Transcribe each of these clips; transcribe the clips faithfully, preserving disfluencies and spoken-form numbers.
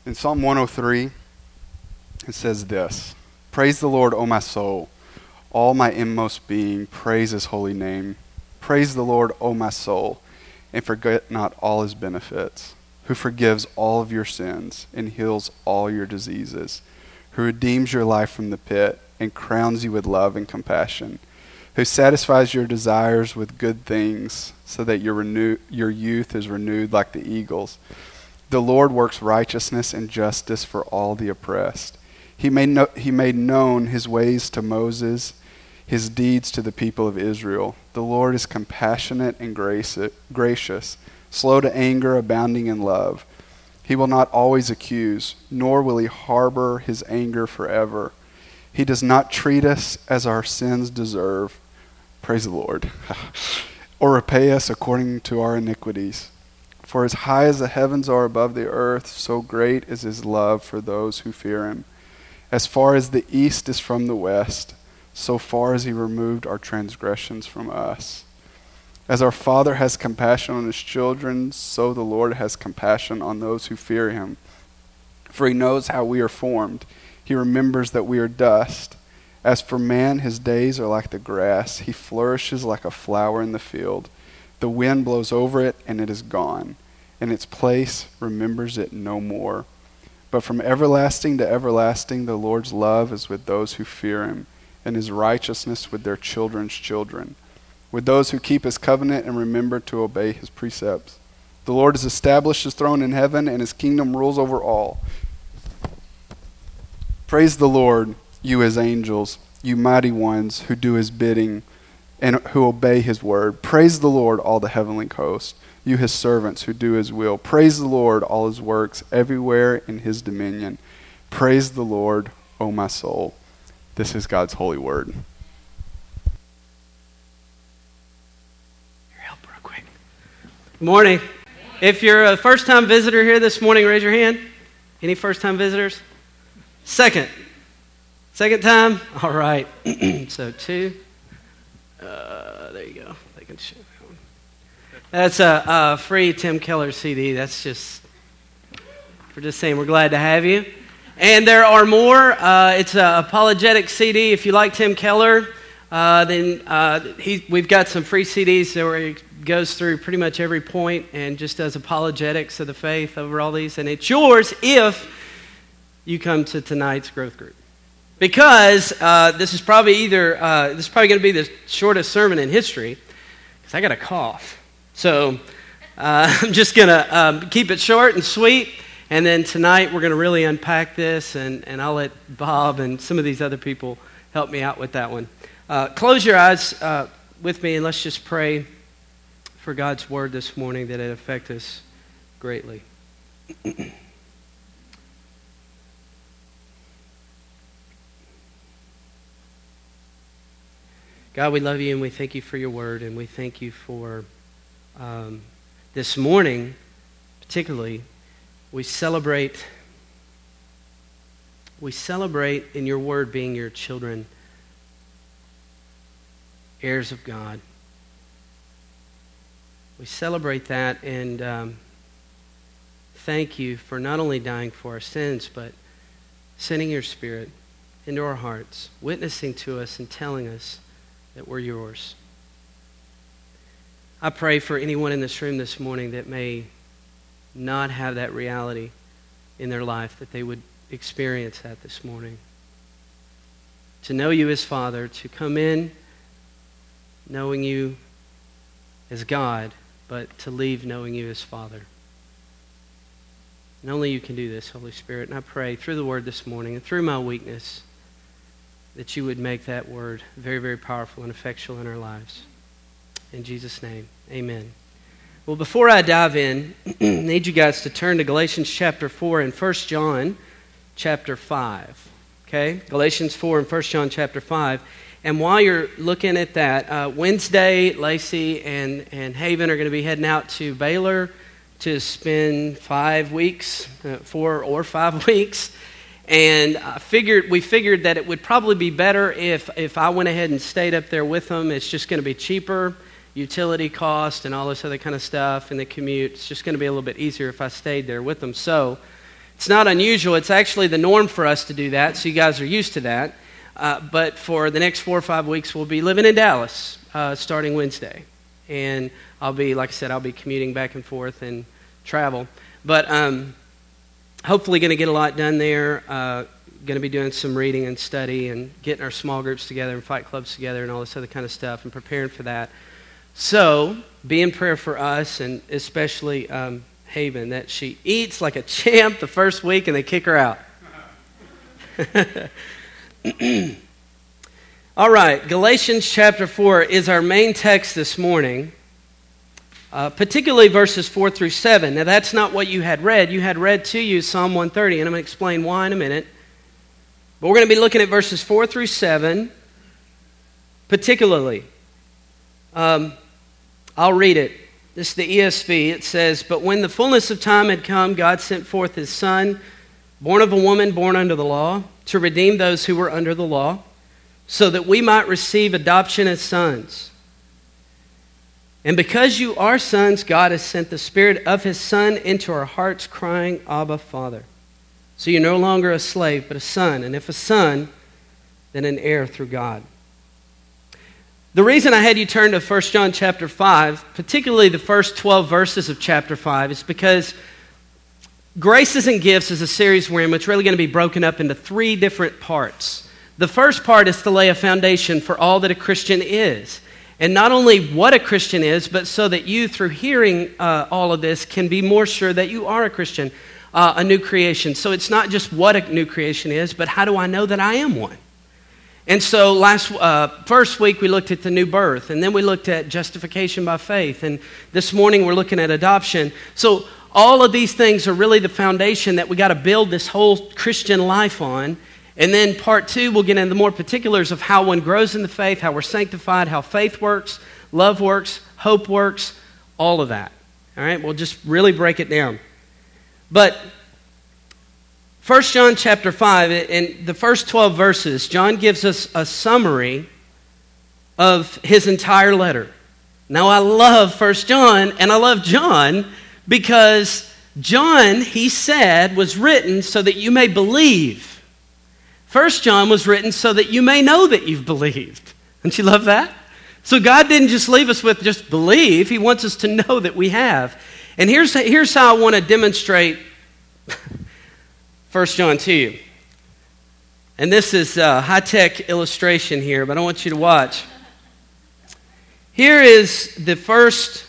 In Psalm one oh three, it says this: "Praise the Lord, O my soul. All my inmost being, praise his holy name. Praise the Lord, O my soul, and forget not all his benefits, who forgives all of your sins and heals all your diseases, who redeems your life from the pit and crowns you with love and compassion, who satisfies your desires with good things so that your renew- your youth is renewed like the eagles. The Lord works righteousness and justice for all the oppressed. He made, no- he made known his ways to Moses, his deeds to the people of Israel. The Lord is compassionate and grace- gracious, slow to anger, abounding in love. He will not always accuse, nor will he harbor his anger forever. He does not treat us as our sins deserve," praise the Lord, "or repay us according to our iniquities. For as high as the heavens are above the earth, so great is his love for those who fear him. As far as the east is from the west, so far as he removed our transgressions from us. As our Father has compassion on his children, so the Lord has compassion on those who fear him. For he knows how we are formed. He remembers that we are dust. As for man, his days are like the grass. He flourishes like a flower in the field. The wind blows over it, and it is gone, and its place remembers it no more. But from everlasting to everlasting, the Lord's love is with those who fear him, and his righteousness with their children's children, with those who keep his covenant and remember to obey his precepts. The Lord has established his throne in heaven, and his kingdom rules over all. Praise the Lord, you his angels, you mighty ones who do his bidding and who obey his word. Praise the Lord, all the heavenly hosts, you his servants who do his will. Praise the Lord, all his works, everywhere in his dominion. Praise the Lord, O my soul." This is God's holy word. Your help real quick. Good morning. If you're a first-time visitor here this morning, raise your hand. Any first-time visitors? Second. Second time? All right. So two. Uh, there you go. They can show that one. That's a, a free Tim Keller C D. That's just, we're just saying we're glad to have you. And there are more. Uh, it's an apologetic C D. If you like Tim Keller, uh, then uh, he, we've got some free C Ds where he goes through pretty much every point and just does apologetics of the faith over all these. And it's yours if you come to tonight's growth group. Because uh, this is probably either, uh, this is probably going to be the shortest sermon in history, because I got a cough. So uh, I'm just going to um, keep it short and sweet. And then tonight we're going to really unpack this, and, and I'll let Bob and some of these other people help me out with that one. Uh, close your eyes uh, with me, and let's just pray for God's word this morning that it affect us greatly. God, we love you, and we thank you for your word, and we thank you for um, this morning, particularly. We celebrate, we celebrate in your word being your children, heirs of God. We celebrate that, and um, thank you for not only dying for our sins, but sending your Spirit into our hearts, witnessing to us and telling us that we're yours. I pray for anyone in this room this morning that may not have that reality in their life, that they would experience that this morning. To know you as Father, to come in knowing you as God, but to leave knowing you as Father. And only you can do this, Holy Spirit. And I pray through the word this morning and through my weakness that you would make that word very, very powerful and effectual in our lives. In Jesus' name, amen. Well, before I dive in, I need you guys to turn to Galatians chapter four and First John chapter five. Okay? Galatians four and First John chapter five. And while you're looking at that, uh, Wednesday, Lacey and, and Haven are going to be heading out to Baylor to spend five weeks, uh, four or five weeks. And I figured we figured that it would probably be better if, if I went ahead and stayed up there with them. It's just going to be cheaper. Utility cost and all this other kind of stuff, and the commute. It's just going to be a little bit easier if I stayed there with them. So It's not unusual. It's actually the norm for us to do that, so you guys are used to that. Uh, but for the next four or five weeks, we'll be living in Dallas uh, starting Wednesday. And I'll be, like I said, I'll be commuting back and forth and travel. But um, hopefully going to get a lot done there. Uh, going to be doing some reading and study and getting our small groups together and fight clubs together and all this other kind of stuff and preparing for that. So be in prayer for us, and especially um, Haven, that she eats like a champ the first week and they kick her out. All right, Galatians chapter four is our main text this morning, uh, particularly verses four through seven. Now, that's not what you had read. You had read to you Psalm one thirty, and I'm going to explain why in a minute. But we're going to be looking at verses four through seven, particularly. Um, I'll read it. This is the E S V. It says, "But when the fullness of time had come, God sent forth his Son, born of a woman, born under the law, to redeem those who were under the law, so that we might receive adoption as sons. And because you are sons, God has sent the Spirit of his Son into our hearts, crying, Abba, Father. So you're no longer a slave, but a son. And if a son, then an heir through God." The reason I had you turn to First John chapter five, particularly the first twelve verses of chapter five, is because Graces and Gifts is a series we're in, which is really going to be broken up into three different parts. The first part is to lay a foundation for all that a Christian is. And not only what a Christian is, but so that you, through hearing uh, all of this, can be more sure that you are a Christian, uh, a new creation. So it's not just what a new creation is, but how do I know that I am one? And so last uh, first week we looked at the new birth, and then we looked at justification by faith, and this morning we're looking at adoption. So all of these things are really the foundation that we got to build this whole Christian life on. And then part two, we'll get into more particulars of how one grows in the faith, how we're sanctified, how faith works, love works, hope works, all of that. All right, we'll just really break it down. But First John chapter five, in the first twelve verses, John gives us a summary of his entire letter. Now, I love First John, and I love John because John, he said, was written so that you may believe. First John was written so that you may know that you've believed. Don't you love that? So God didn't just leave us with just believe. He wants us to know that we have. And here's, here's how I want to demonstrate First John to you. And this is a high-tech illustration here, but I want you to watch. Here is the first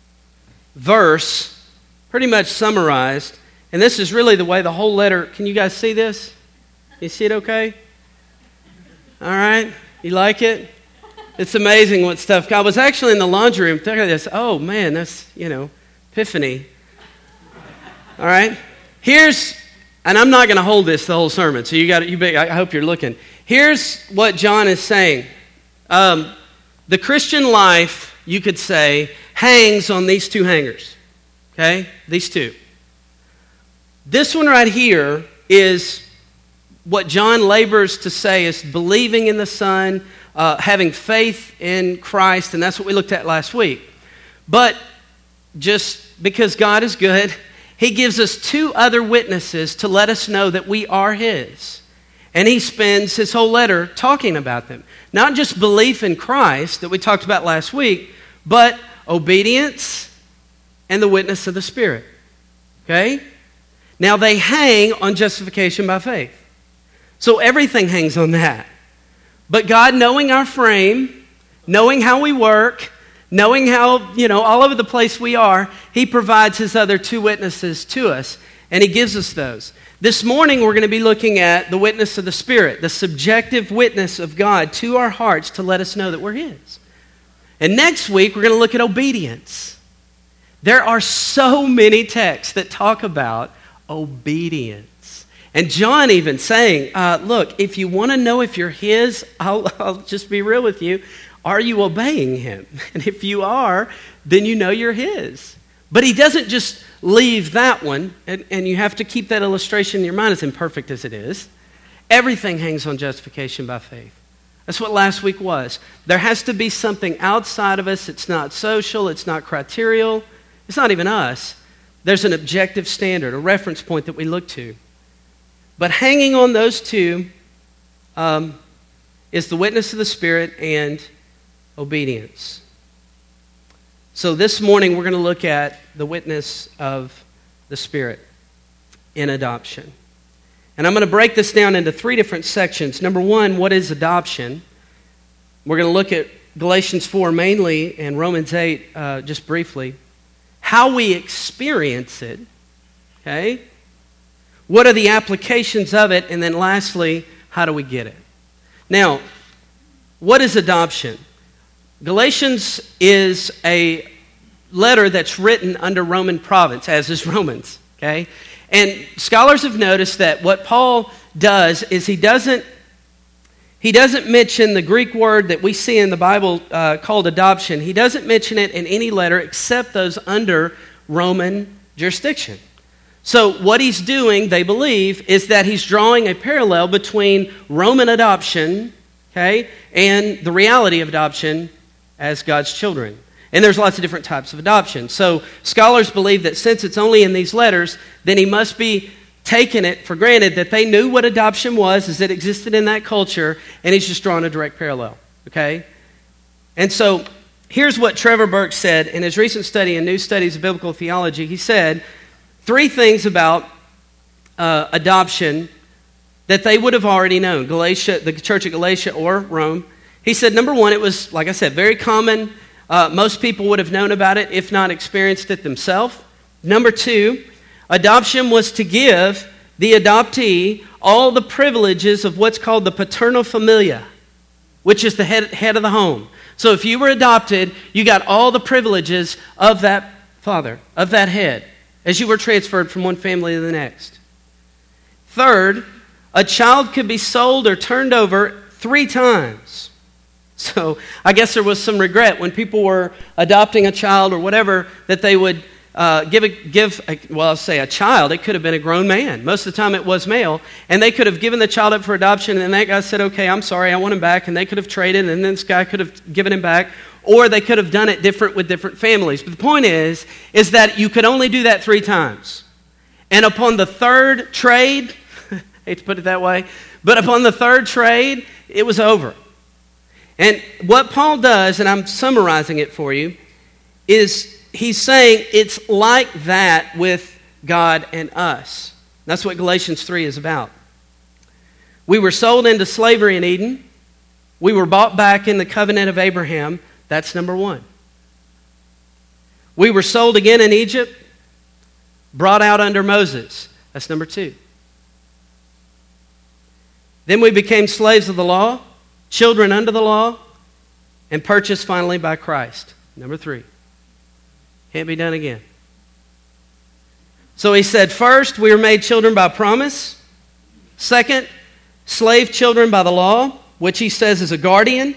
verse, pretty much summarized. And this is really the way the whole letter, can you guys see this? You see it okay? All right. You like it? It's amazing what stuff. I was actually in the laundry room thinking this. Oh, man, that's, you know, epiphany. All right. Here's, and I'm not going to hold this the whole sermon, so you got you. I hope you're looking. Here's what John is saying. Um, the Christian life, you could say, hangs on these two hangers. Okay? These two. This one right here is what John labors to say is believing in the Son, uh, having faith in Christ, and that's what we looked at last week. But just because God is good, he gives us two other witnesses to let us know that we are his. And he spends his whole letter talking about them. Not just belief in Christ that we talked about last week, but obedience and the witness of the Spirit. Okay? Now they hang on justification by faith. So everything hangs on that. But God, knowing our frame, knowing how we work, knowing how, you know, all over the place we are, he provides his other two witnesses to us, and he gives us those. This morning we're going to be looking at the witness of the Spirit, the subjective witness of God to our hearts to let us know that we're his. And next week we're going to look at obedience. There are so many texts that talk about obedience. And John even saying, uh, look, if you want to know if you're his, I'll, I'll just be real with you. Are you obeying him? And if you are, then you know you're his. But he doesn't just leave that one, and, and you have to keep that illustration in your mind, as imperfect as it is. Everything hangs on justification by faith. That's what last week was. There has to be something outside of us. It's not social. It's not criterial. It's not even us. there's an objective standard, a reference point that we look to. But hanging on those two um, is the witness of the Spirit and obedience. So this morning we're going to look at the witness of the Spirit in adoption. And I'm going to break this down into three different sections. Number one, what is adoption? We're going to look at Galatians four mainly and Romans eight uh, just briefly. How we experience it, okay? What are the applications of it? And then lastly, how do we get it? Now, what is adoption? Galatians is a letter that's written under Roman province, as is Romans, okay? And scholars have noticed that what Paul does is he doesn't he doesn't mention the Greek word that we see in the Bible uh, called adoption. He doesn't mention it in any letter except those under Roman jurisdiction. So what he's doing, they believe, is that he's drawing a parallel between Roman adoption, okay, and the reality of adoption as God's children. And there's lots of different types of adoption. So scholars believe that since it's only in these letters, then he must be taking it for granted that they knew what adoption was, as it existed in that culture, and he's just drawing a direct parallel, okay? And so here's what Trevor Burke said in his recent study in New Studies of Biblical Theology. He said three things about uh, adoption that they would have already known, Galatia, the church at Galatia or Rome. He said, number one, it was, like I said, very common. Uh, most people would have known about it, if not experienced it themselves. Number two, adoption was to give the adoptee all the privileges of what's called the paternal familia, which is the head, head of the home. So if you were adopted, you got all the privileges of that father, of that head, as you were transferred from one family to the next. Third, a child could be sold or turned over three times. So I guess there was some regret when people were adopting a child or whatever that they would uh, give, a, give a, well, I'll say a child. It could have been a grown man. Most of the time it was male. And they could have given the child up for adoption, and then that guy said, okay, I'm sorry, I want him back. And they could have traded, and then this guy could have given him back. Or they could have done it different with different families. But the point is, is that you could only do that three times. And upon the third trade, I hate to put it that way, but upon the third trade, it was over. And what Paul does, and I'm summarizing it for you, is he's saying it's like that with God and us. That's what Galatians three is about. We were sold into slavery in Eden. We were bought back in the covenant of Abraham. That's number one. We were sold again in Egypt, brought out under Moses. That's number two. Then we became slaves of the law, children under the law, and purchased finally by Christ. Number three. Can't be done again. So he said, first, we were made children by promise. Second, slave children by the law, which he says is a guardian.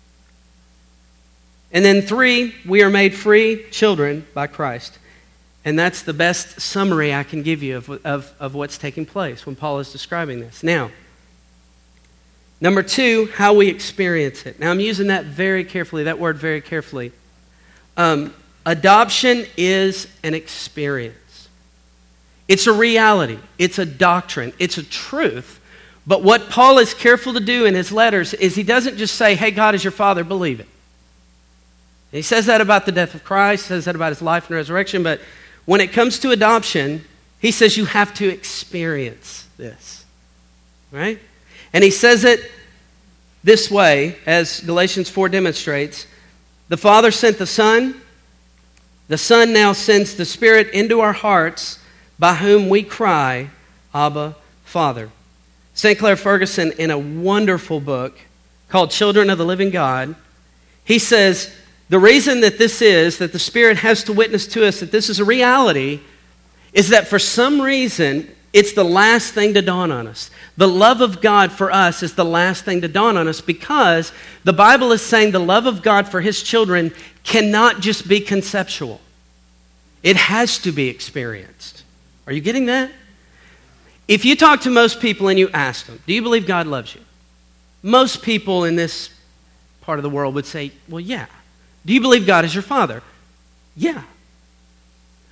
And then three, we are made free children by Christ. And that's the best summary I can give you of, of, of what's taking place when Paul is describing this. Now, number two, how we experience it. Now, I'm using that very carefully, that word very carefully. Um, adoption is an experience. It's a reality. It's a doctrine. It's a truth. But what Paul is careful to do in his letters is he doesn't just say, hey, God is your Father, believe it. And he says that about the death of Christ, says that about his life and resurrection, but when it comes to adoption, he says you have to experience this. Right? And he says it this way, as Galatians four demonstrates. The Father sent the Son. The Son now sends the Spirit into our hearts, by whom we cry, Abba, Father. Saint Clair Ferguson, in a wonderful book called Children of the Living God, he says, the reason that this is, that the Spirit has to witness to us that this is a reality, is that for some reason, it's the last thing to dawn on us. The love of God for us is the last thing to dawn on us, because the Bible is saying the love of God for His children cannot just be conceptual. It has to be experienced. Are you getting that? If you talk to most people and you ask them, do you believe God loves you? Most people in this part of the world would say, well, yeah. Do you believe God is your Father? Yeah.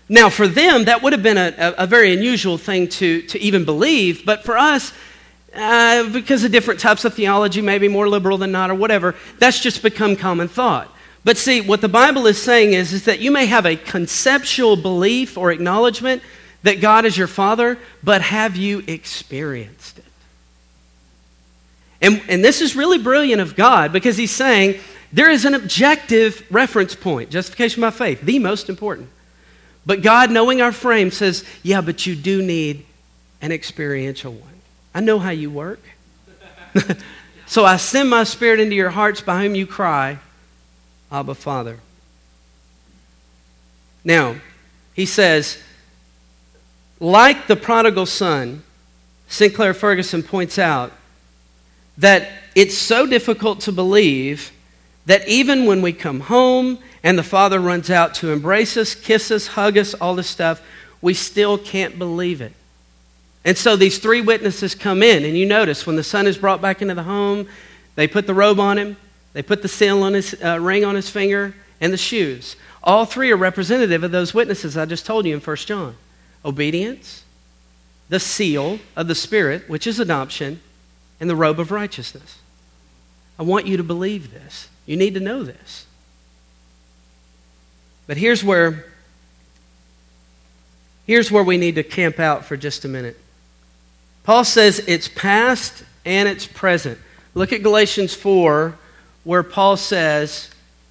Now, for them, that would have been a, a, a very unusual thing to, to even believe, but for us, uh, because of different types of theology, maybe more liberal than not or whatever, that's just become common thought. But see, what the Bible is saying is, is that you may have a conceptual belief or acknowledgement that God is your Father, but have you experienced it? And, and this is really brilliant of God, because he's saying there is an objective reference point, justification by faith, the most important. But God, knowing our frame, says, yeah, but you do need an experiential one. I know how you work. So I send my Spirit into your hearts by whom you cry, Abba, Father. Now, he says, like the prodigal son, Sinclair Ferguson points out that it's so difficult to believe that even when we come home and the Father runs out to embrace us, kiss us, hug us, all this stuff, we still can't believe it. And so these three witnesses come in, and you notice when the son is brought back into the home, they put the robe on him, they put the seal on his uh, ring on his finger, and the shoes. All three are representative of those witnesses I just told you in First John. Obedience, the seal of the Spirit, which is adoption, and the robe of righteousness. I want you to believe this. You need to know this. But here's where, here's where we need to camp out for just a minute. Paul says it's past and it's present. Look at Galatians four, where Paul says,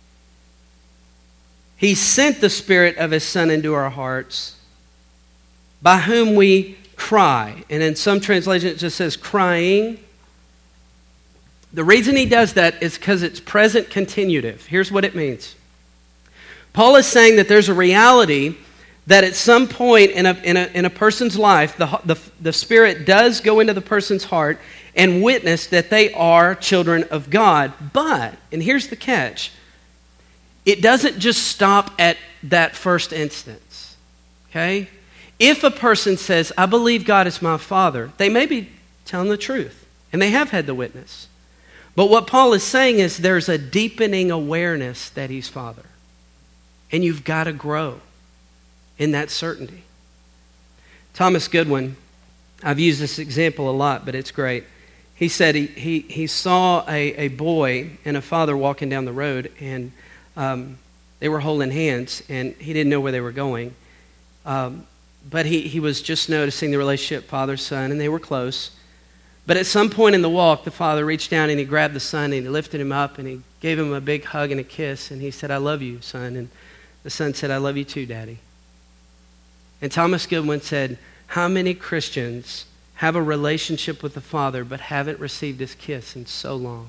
he sent the Spirit of his Son into our hearts, by whom we cry. And in some translations it just says crying. The reason he does that is because it's present continuative. Here's what it means. Paul is saying that there's a reality that at some point in a, in a, in a person's life, the, the, the Spirit does go into the person's heart and witness that they are children of God. But, and here's the catch, it doesn't just stop at that first instance. Okay? If a person says, I believe God is my Father, they may be telling the truth, and they have had the witness. But what Paul is saying is there's a deepening awareness that he's Father. And you've got to grow in that certainty. Thomas Goodwin, I've used this example a lot, but it's great. He said he he, he saw a, a boy and a father walking down the road, and um, they were holding hands, and he didn't know where they were going. Um, but he, he was just noticing the relationship father-son, and they were close. But at some point in the walk, the father reached down and he grabbed the son and he lifted him up and he gave him a big hug and a kiss, and he said, I love you, son. And the son said, I love you too, Daddy. And Thomas Goodwin said, how many Christians have a relationship with the Father but haven't received his kiss in so long?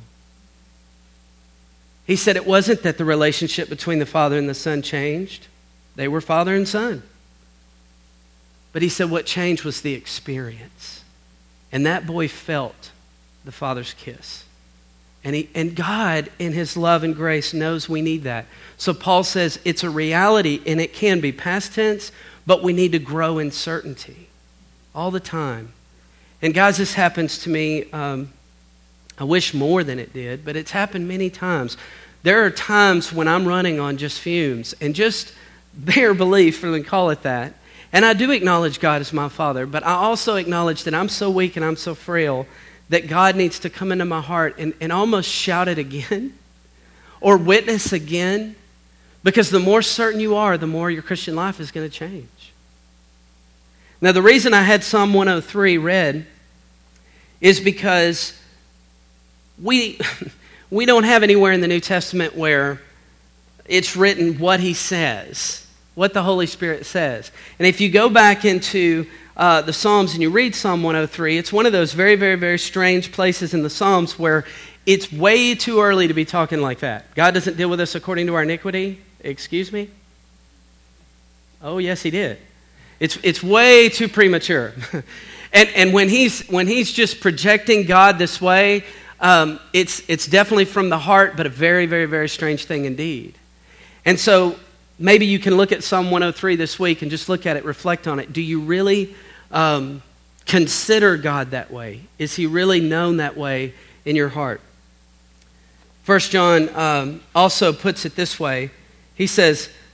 He said it wasn't that the relationship between the Father and the Son changed. They were father and son. But he said what changed was the experience. And that boy felt the Father's kiss. And, he, and God, in his love and grace, knows we need that. So Paul says it's a reality, and it can be past tense, but we need to grow in certainty all the time. And guys, this happens to me, um, I wish more than it did, but it's happened many times. There are times when I'm running on just fumes, and just bare belief, for them to call it that. And I do acknowledge God as my Father, but I also acknowledge that I'm so weak and I'm so frail that God needs to come into my heart and, and almost shout it again or witness again, because the more certain you are, the more your Christian life is going to change. Now, the reason I had Psalm one oh three read is because we, we don't have anywhere in the New Testament where it's written what he says, what the Holy Spirit says. And if you go back into uh, the Psalms and you read Psalm one oh three, it's one of those very, very, very strange places in the Psalms where it's way too early to be talking like that. God doesn't deal with us according to our iniquity. Excuse me? Oh, yes, he did. It's it's way too premature. and and when he's when he's just projecting God this way, um, it's it's definitely from the heart, but a very, very, very strange thing indeed. And so maybe you can look at Psalm one oh three this week and just look at it, reflect on it. Do you really um, consider God that way? Is he really known that way in your heart? First John um, also puts it this way. He says,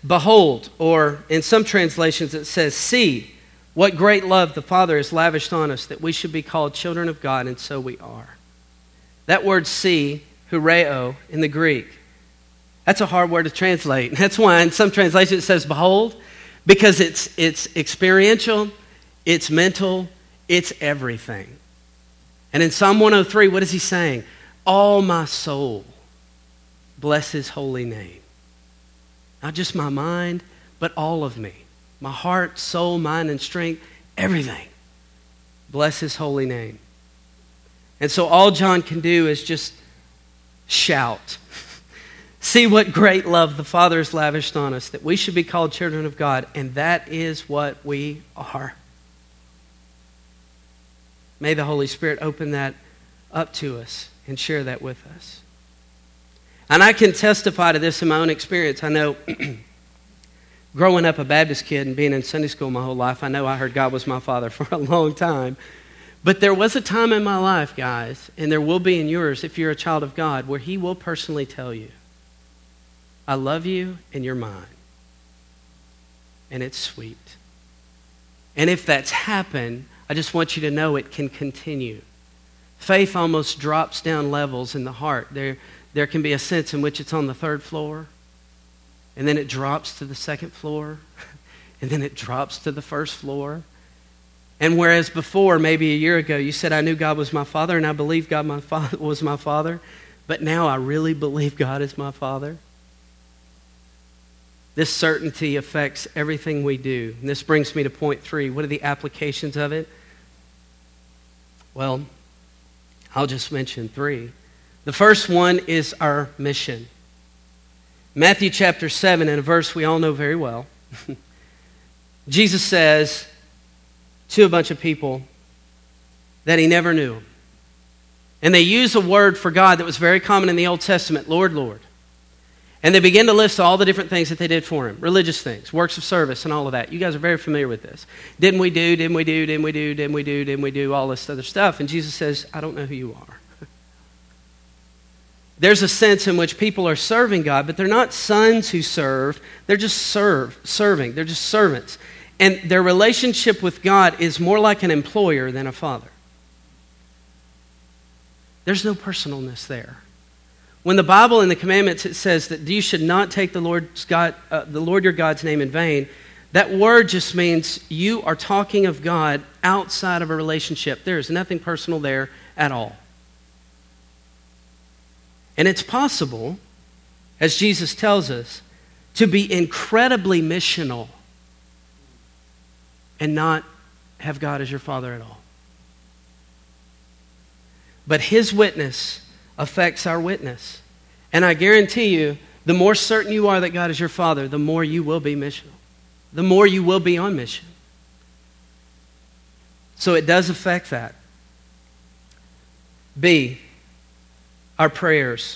behold, or in some translations it says, see what great love the Father has lavished on us, that we should be called children of God, and so we are. That word see, hureo, in the Greek, that's a hard word to translate. That's why in some translations it says behold, because it's it's experiential, it's mental, it's everything. And in Psalm one oh three, what is he saying? All my soul, bless his holy name. Not just my mind, but all of me. My heart, soul, mind, and strength, everything. Bless his holy name. And so all John can do is just shout. See what great love the Father has lavished on us, that we should be called children of God, and that is what we are. May the Holy Spirit open that up to us and share that with us. And I can testify to this in my own experience. I know growing up a Baptist kid and being in Sunday school my whole life, I know I heard God was my Father for a long time. But there was a time in my life, guys, and there will be in yours if you're a child of God, where he will personally tell you, I love you and you're mine. And it's sweet. And if that's happened, I just want you to know it can continue. Faith almost drops down levels in the heart. There, there can be a sense in which it's on the third floor, and then it drops to the second floor, and then it drops to the first floor. And whereas before, maybe a year ago, you said, I knew God was my Father, and I believed God my father, was my Father, but now I really believe God is my Father. This certainty affects everything we do. And this brings me to point three. What are the applications of it? Well, I'll just mention three. The first one is our mission. Matthew chapter seven, in a verse we all know very well, Jesus says to a bunch of people that he never knew them. And they use a word for God that was very common in the Old Testament, Lord, Lord. And they begin to list all the different things that they did for him. Religious things, works of service, and all of that. You guys are very familiar with this. Didn't we do, didn't we do, didn't we do, didn't we do, didn't we do, all this other stuff. And Jesus says, I don't know who you are. There's a sense in which people are serving God, but they're not sons who serve. They're just serve, serving. They're just servants. And their relationship with God is more like an employer than a father. There's no personalness there. When the Bible in the commandments, it says that you should not take the Lord's God, uh, the Lord your God's name in vain, that word just means you are talking of God outside of a relationship. There is nothing personal there at all. And it's possible, as Jesus tells us, to be incredibly missional and not have God as your Father at all. But his witness affects our witness. And I guarantee you, the more certain you are that God is your Father, the more you will be missional. The more you will be on mission. So it does affect that. B, our prayers.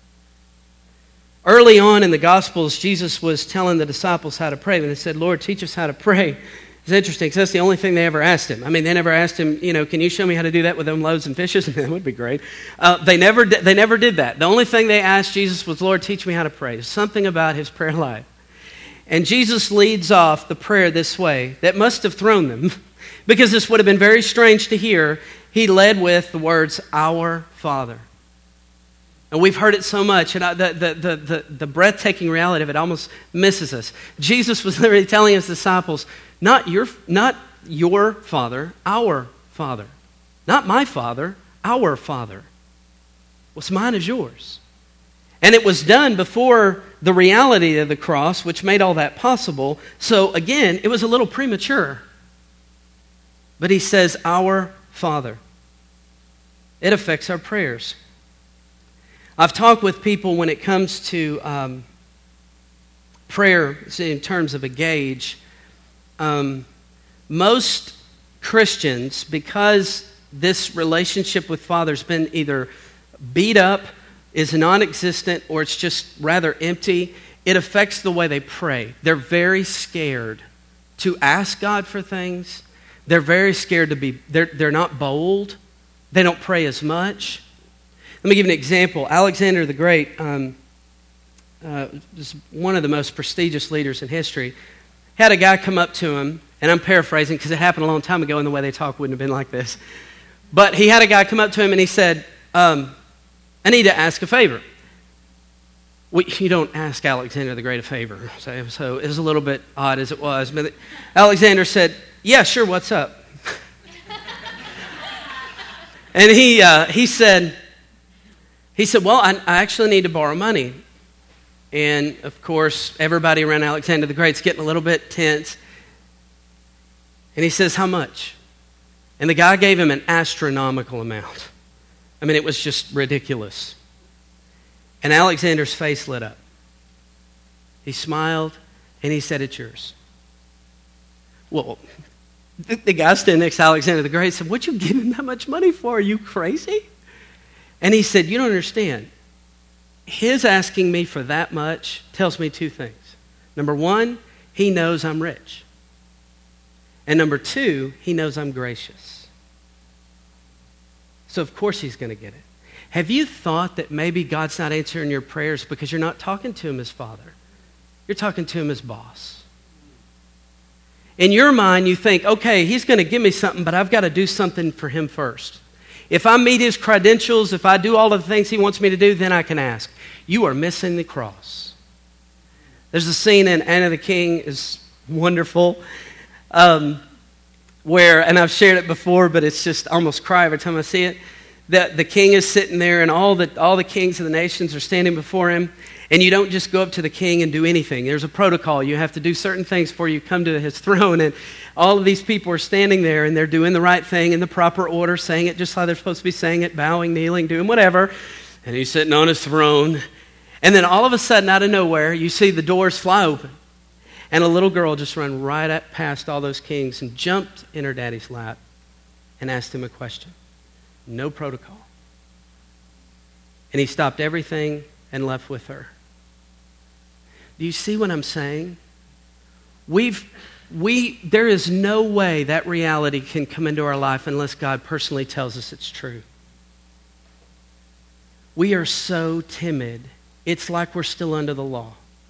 Early on in the Gospels, Jesus was telling the disciples how to pray. And they said, Lord, teach us how to pray. It's interesting because that's the only thing they ever asked him. I mean, they never asked him, you know, can you show me how to do that with them loaves and fishes? That would be great. Uh, they never did, they never did that. The only thing they asked Jesus was, Lord, teach me how to pray. Something about his prayer life. And Jesus leads off the prayer this way. That must have thrown them because this would have been very strange to hear. He led with the words, Our Father. And we've heard it so much, and I, the, the, the, the, the breathtaking reality of it almost misses us. Jesus was literally telling his disciples, not your, not your Father, our Father. Not my Father, our Father. What's mine is yours. And it was done before the reality of the cross, which made all that possible. So again, it was a little premature. But he says, our Father. It affects our prayers. I've talked with people when it comes to um, prayer in terms of a gauge. Um, most Christians, because this relationship with Father has been either beat up, is non-existent, or it's just rather empty, it affects the way they pray. They're very scared to ask God for things. They're very scared to be, they're, they're not bold. They don't pray as much. Let me give you an example. Alexander the Great, um, uh, was one of the most prestigious leaders in history, had a guy come up to him, and I'm paraphrasing because it happened a long time ago and the way they talk wouldn't have been like this. But he had a guy come up to him and he said, um, I need to ask a favor. We, you don't ask Alexander the Great a favor. So, so it was a little bit odd as it was. But Alexander said, yeah, sure, what's up? And he uh, he said, he said, well, I, I actually need to borrow money. And, of course, everybody around Alexander the Great's getting a little bit tense. And he says, how much? And the guy gave him an astronomical amount. I mean, it was just ridiculous. And Alexander's face lit up. He smiled, and he said, it's yours. Well, the, the guy standing next to Alexander the Great said, what you give him that much money for? Are you crazy? And he said, you don't understand. His asking me for that much tells me two things. Number one, he knows I'm rich. And number two, he knows I'm gracious. So of course he's going to get it. Have you thought that maybe God's not answering your prayers because you're not talking to him as Father? You're talking to him as boss. In your mind, you think, okay, he's going to give me something, but I've got to do something for him first. If I meet his credentials, if I do all of the things he wants me to do, then I can ask. You are missing the cross. There's a scene in Anne of the King, is wonderful, um, where, and I've shared it before, but it's just I almost cry every time I see it. The, the king is sitting there, and all the all the kings of the nations are standing before him. And you don't just go up to the king and do anything. There's a protocol. You have to do certain things before you come to his throne. And all of these people are standing there, and they're doing the right thing in the proper order, saying it just like they're supposed to be saying it, bowing, kneeling, doing whatever. And he's sitting on his throne. And then all of a sudden, out of nowhere, you see the doors fly open. And a little girl just ran right up past all those kings and jumped in her daddy's lap and asked him a question. No protocol. And he stopped everything and left with her. Do you see what I'm saying? We've, we, there is no way that reality can come into our life unless God personally tells us it's true. We are so timid. It's like we're still under the law.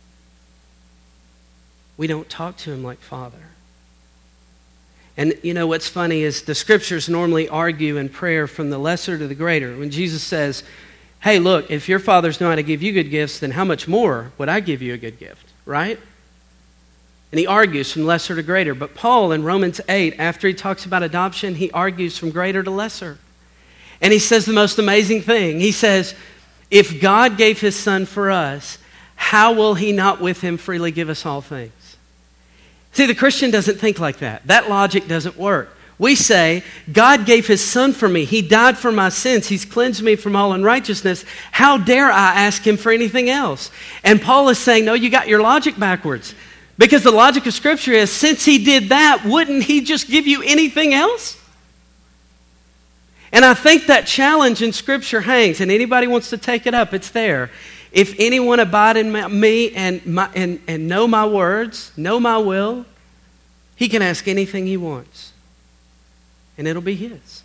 We don't talk to him like Father. And you know what's funny is the scriptures normally argue in prayer from the lesser to the greater. When Jesus says, hey, look, if your fathers know how to give you good gifts, then how much more would I give you a good gift, right? And he argues from lesser to greater. But Paul in Romans eight, after he talks about adoption, he argues from greater to lesser. And he says the most amazing thing. He says, if God gave his son for us, how will he not with him freely give us all things? See, the Christian doesn't think like that. That logic doesn't work. We say, God gave his son for me. He died for my sins. He's cleansed me from all unrighteousness. How dare I ask him for anything else? And Paul is saying, no, you got your logic backwards. Because the logic of Scripture is, since he did that, wouldn't he just give you anything else? And I think that challenge in Scripture hangs, and anybody wants to take it up, it's there. If anyone abide in me and, my, and, and know my words, know my will, he can ask anything he wants. And it'll be his.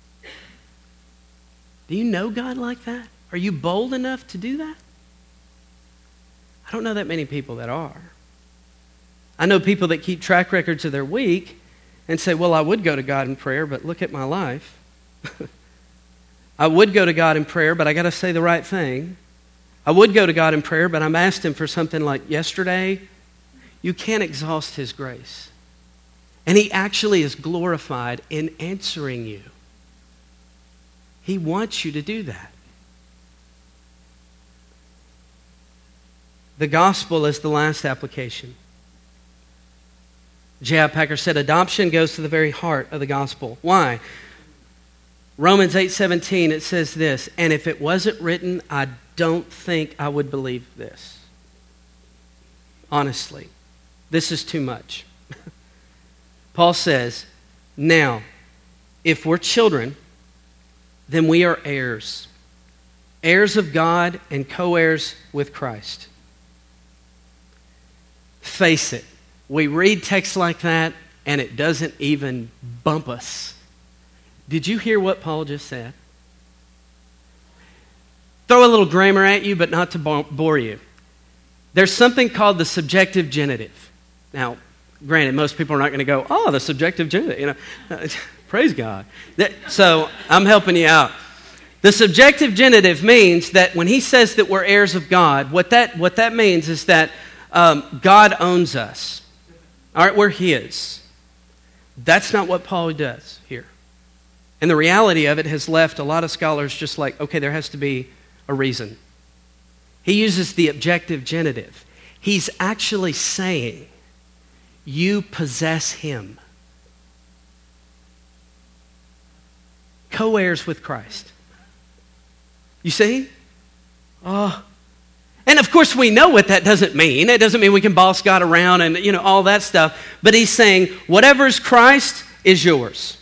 Do you know God like that? Are you bold enough to do that? I don't know that many people that are. I know people that keep track records of their week and say, well, I would go to God in prayer, but look at my life. I would go to God in prayer, but I got to say the right thing. I would go to God in prayer, but I'm asked him for something like yesterday. You can't exhaust his grace. And he actually is glorified in answering you. He wants you to do that. The gospel is the last application. J I Packer said adoption goes to the very heart of the gospel. Why? Romans eight seventeen, it says this, and if it wasn't written, I don't think I would believe this. Honestly, this is too much. Paul says, now, if we're children, then we are heirs. Heirs of God and co-heirs with Christ. Face it, we read texts like that and it doesn't even bump us. Did you hear what Paul just said? Throw a little grammar at you, but not to bore you. there's something called the subjective genitive. Now, granted, most people are not going to go, oh, the subjective genitive, you know, praise God. That, so I'm helping you out. The subjective genitive means that when he says that we're heirs of God, what that, what that means is that um, God owns us. All right, we're his. That's not what Paul does here. And the reality of it has left a lot of scholars just like, okay, there has to be a reason. He uses the objective genitive. He's actually saying, you possess him. Co-heirs with Christ. You see? Oh. And of course we know what that doesn't mean. It doesn't mean we can boss God around and, you know, all that stuff. But he's saying, whatever's Christ is yours.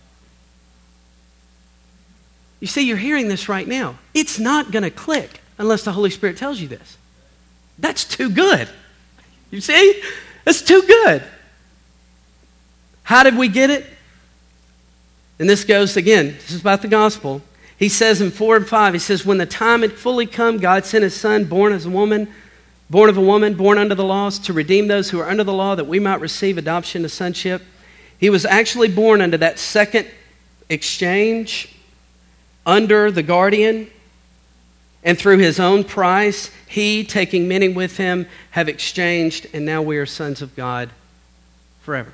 You see, you're hearing this right now. It's not going to click unless the Holy Spirit tells you this. That's too good. You see? That's too good. How did we get it? And this goes, again, this is about the gospel. He says in four and five, he says, when the time had fully come, God sent his son, born as a woman, born of a woman, born under the laws, to redeem those who are under the law, that we might receive adoption to sonship. He was actually born under that second exchange, under the guardian, and through his own price, he, taking many with him, have exchanged, and now we are sons of God forever.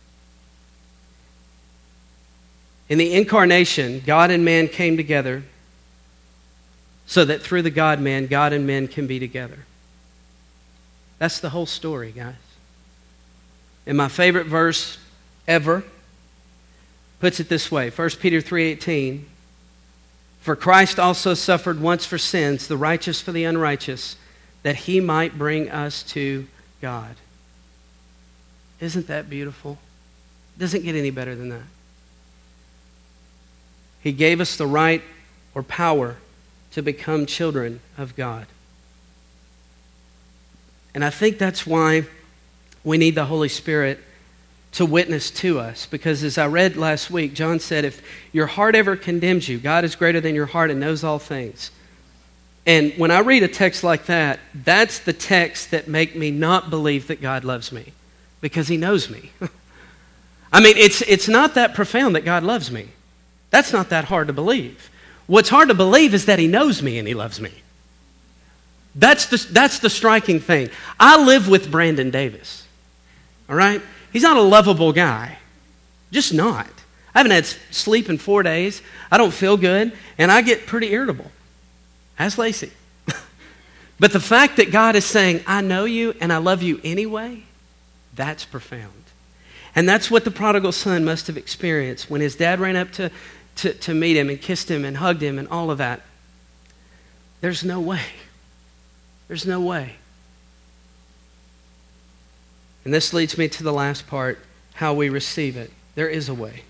In the incarnation, God and man came together so that through the God-man, God and men can be together. That's the whole story, guys. And my favorite verse ever puts it this way, First Peter three eighteen, for Christ also suffered once for sins, the righteous for the unrighteous, that he might bring us to God. Isn't that beautiful? Doesn't get any better than that. He gave us the right or power to become children of God. And I think that's why we need the Holy Spirit to witness to us. Because as I read last week, John said, if your heart ever condemns you, God is greater than your heart and knows all things. And when I read a text like that, that's the text that make me not believe that God loves me. Because he knows me. I mean, it's, it's not that profound that God loves me. That's not that hard to believe. What's hard to believe is that he knows me and he loves me. That's the, that's the striking thing. I live with Brandon Davis. All right? He's not a lovable guy. Just not. I haven't had sleep in four days. I don't feel good. And I get pretty irritable. Ask Lacey. But the fact that God is saying, I know you and I love you anyway, that's profound. And that's what the prodigal son must have experienced when his dad ran up to, to, to meet him and kissed him and hugged him and all of that. There's no way. There's no way. And this leads me to the last part, how we receive it. There is a way.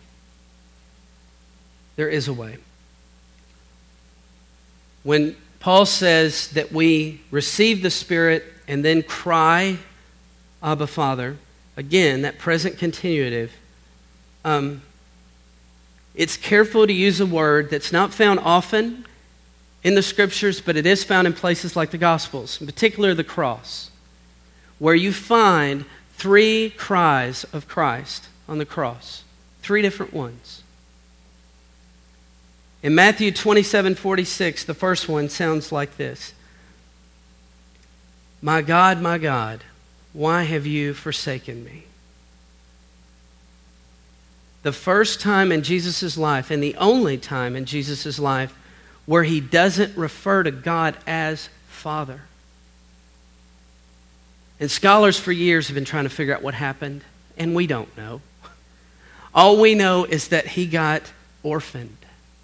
There is a way. When Paul says that we receive the Spirit and then cry, Abba, Father, again, that present continuative, um, it's careful to use a word that's not found often in the Scriptures, but it is found in places like the Gospels, in particular the cross, where you find three cries of Christ on the cross, three different ones. In Matthew twenty-seven forty-six, the first one sounds like this. My God, my God, why have you forsaken me? The first time in Jesus' life, and the only time in Jesus' life, where he doesn't refer to God as Father. And scholars for years have been trying to figure out what happened, and we don't know. All we know is that he got orphaned.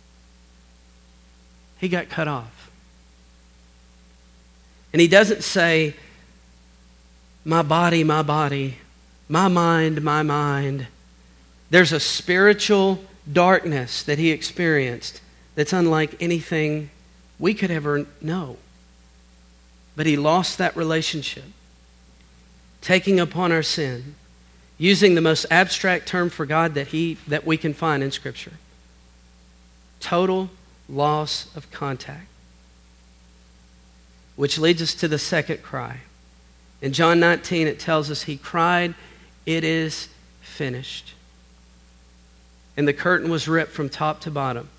He got cut off. And he doesn't say, my body, my body, my mind, my mind. There's a spiritual darkness that he experienced that's unlike anything we could ever know. But he lost that relationship, taking upon our sin, using the most abstract term for God that he that we can find in Scripture. Total loss of contact. Which leads us to the second cry. In John nineteen, it tells us he cried, "It is finished." And the curtain was ripped from top to bottom,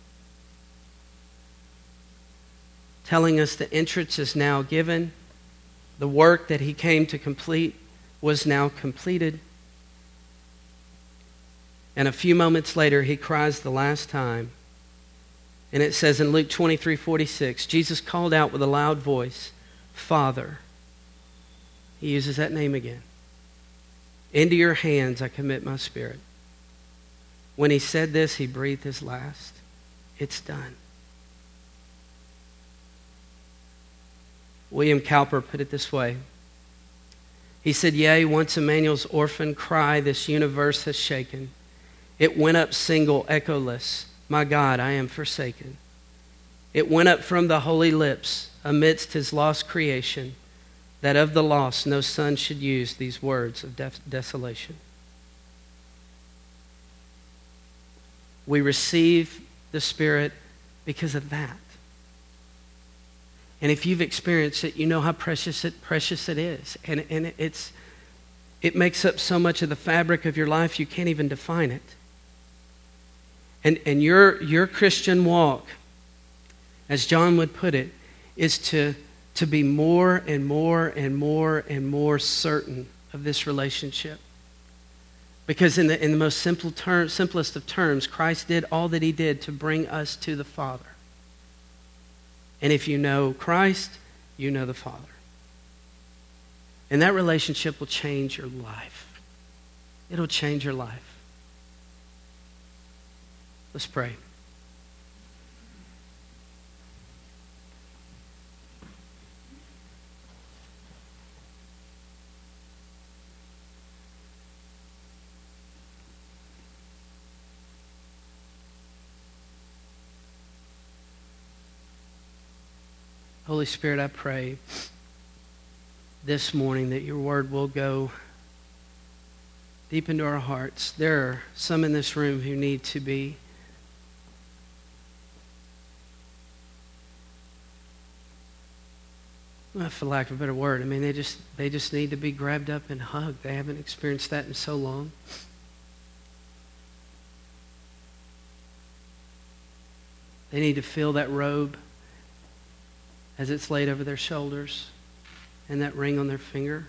telling us the entrance is now given. The work that he came to complete was now completed. And a few moments later, he cries the last time. And it says in Luke twenty-three forty-six, Jesus called out with a loud voice, "Father," he uses that name again, "into your hands I commit my spirit." When he said this, he breathed his last. It's done. William Cowper put it this way. He said, "Yea, once Emmanuel's orphan cry this universe has shaken. It went up single, echoless, my God, I am forsaken. It went up from the holy lips amidst his lost creation, that of the lost no son should use these words of de- desolation." We receive the Spirit because of that. And if you've experienced it, you know how precious it precious it is. And, and it's it makes up so much of the fabric of your life you can't even define it. And and your your Christian walk, as John would put it, is to, to be more and more and more and more certain of this relationship. Because in the in the most simple term, simplest of terms, Christ did all that he did to bring us to the Father. And if you know Christ, you know the Father. And that relationship will change your life. It'll change your life. Let's pray. Holy Spirit, I pray this morning that your word will go deep into our hearts. There are some in this room who need to be well, for lack of a better word, I mean, they just they just need to be grabbed up and hugged. They haven't experienced that in so long. They need to feel that robe as it's laid over their shoulders and that ring on their finger.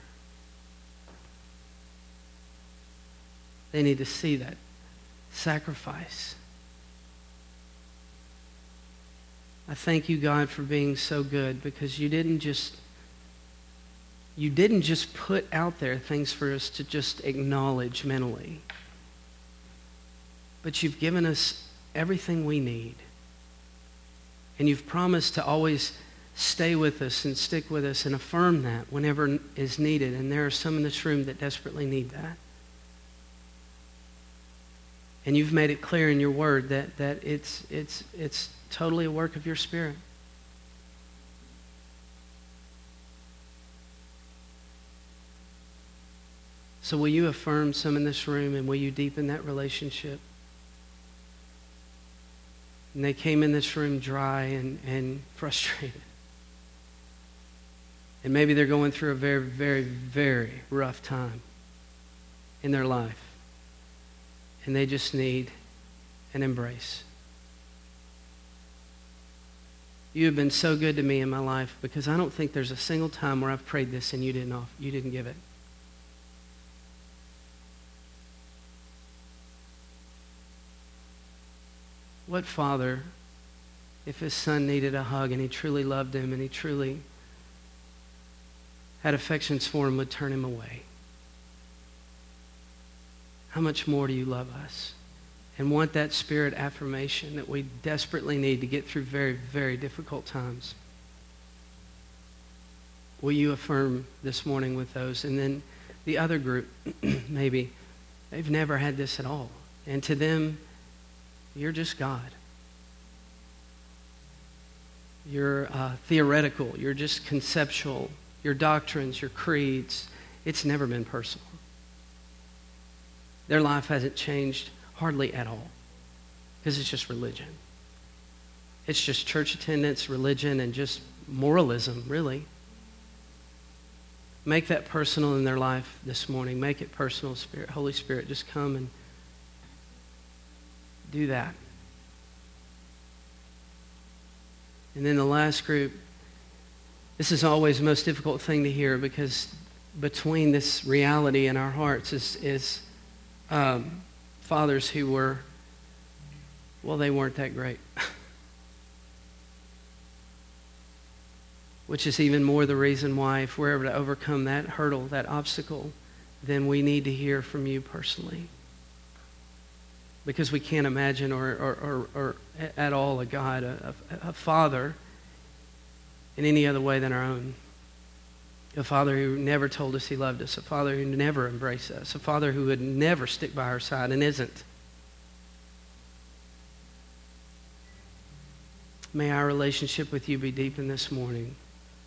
They need to see that sacrifice. I thank you, God, for being so good, because you didn't just you didn't just put out there things for us to just acknowledge mentally, but you've given us everything we need. And you've promised to always stay with us and stick with us and affirm that whenever is needed. And there are some in this room that desperately need that. And you've made it clear in your word that, that it's, it's, it's totally a work of your Spirit. So will you affirm some in this room, and will you deepen that relationship? And they came in this room dry and, and frustrated. And maybe they're going through a very, very, very rough time in their life. And they just need an embrace. You have been so good to me in my life, because I don't think there's a single time where I've prayed this and you didn't off, you didn't give it. What father, if his son needed a hug and he truly loved him and he truly had affections for him, would turn him away? How much more do you love us and want that Spirit affirmation that we desperately need to get through very, very difficult times? Will you affirm this morning with those? And then the other group, maybe they've never had this at all. And to them, you're just God. You're uh, theoretical. You're just conceptual. Your doctrines, your creeds, it's never been personal. Their life hasn't changed hardly at all, because it's just religion. It's just church attendance, religion, and just moralism, really. Make that personal in their life this morning. Make it personal, Spirit. Holy Spirit, just come and do that. And then the last group, this is always the most difficult thing to hear, because between this reality in our hearts is, is um, fathers who were, well, they weren't that great. Which is even more the reason why, if we're able to overcome that hurdle, that obstacle, then we need to hear from you personally. Because we can't imagine or, or, or, or at all a God, a, a, a father, in any other way than our own. A father who never told us he loved us. A father who never embraced us. A father who would never stick by our side and isn't. May our relationship with you be deepened this morning.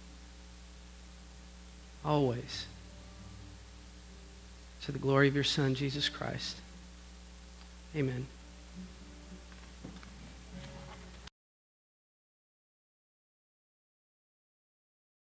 Always. To the glory of your Son, Jesus Christ. Amen.